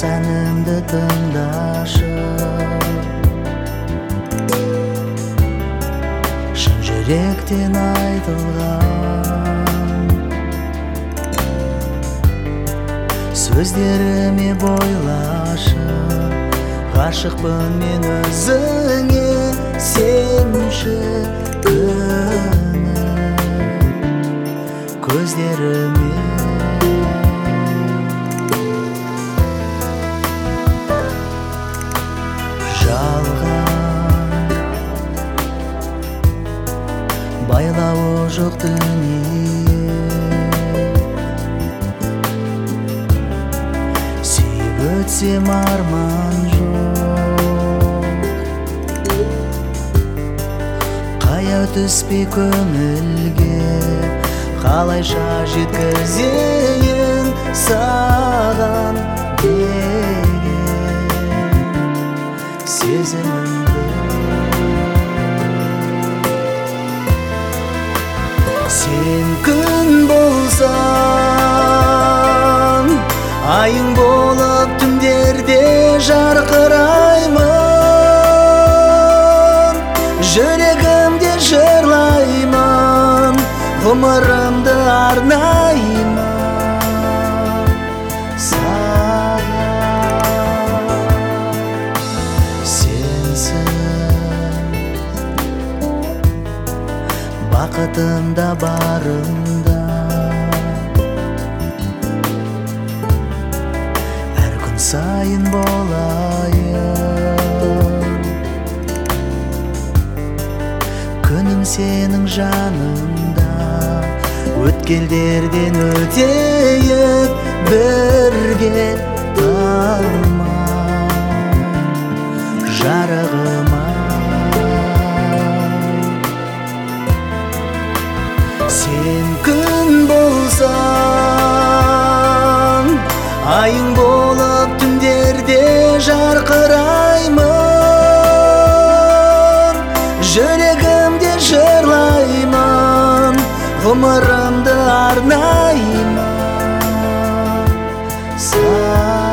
әнімді тыңдашы, шын жүректен айтылған сөздеріме бойлашы. Ғашықпын мен өзіңе, сен үшін күнім көздеріме. Жалған байлауы жоқ дүние, сүйіп өтсем арман жоқ. Қаяу түспей көңілге, қалайша жеткізейін саған деген сезімімді. Сен күн болсаң, айың болып түндерде жарқыраймын. Жүрегімде жырлаймын, ғұмырымды арнаймын саған. Сенсіз бақытымда барымда, әр күн сайын болайын. Күнім сенің жаныңда, өткелдерден өтейік бірге талмай жарығыма. Сен күн болсаң, айың болып түндерде жарқыраймын. Жүрегімде жырлаймын, ғұмырымды арнаймын саған.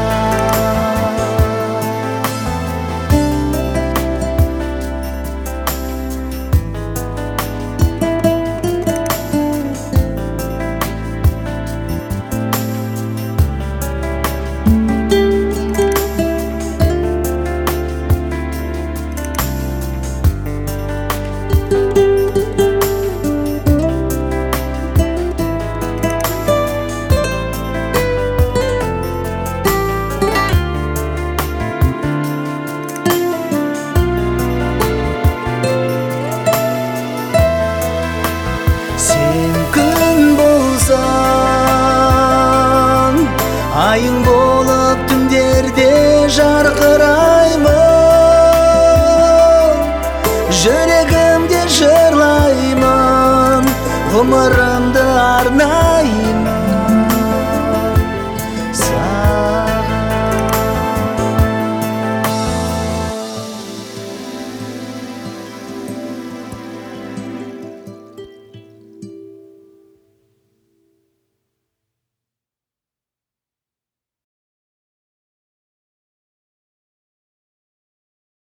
Айың болып түндерде жарқыраймын. Жүрегімде жырлаймын, ғұмырымды арнаймын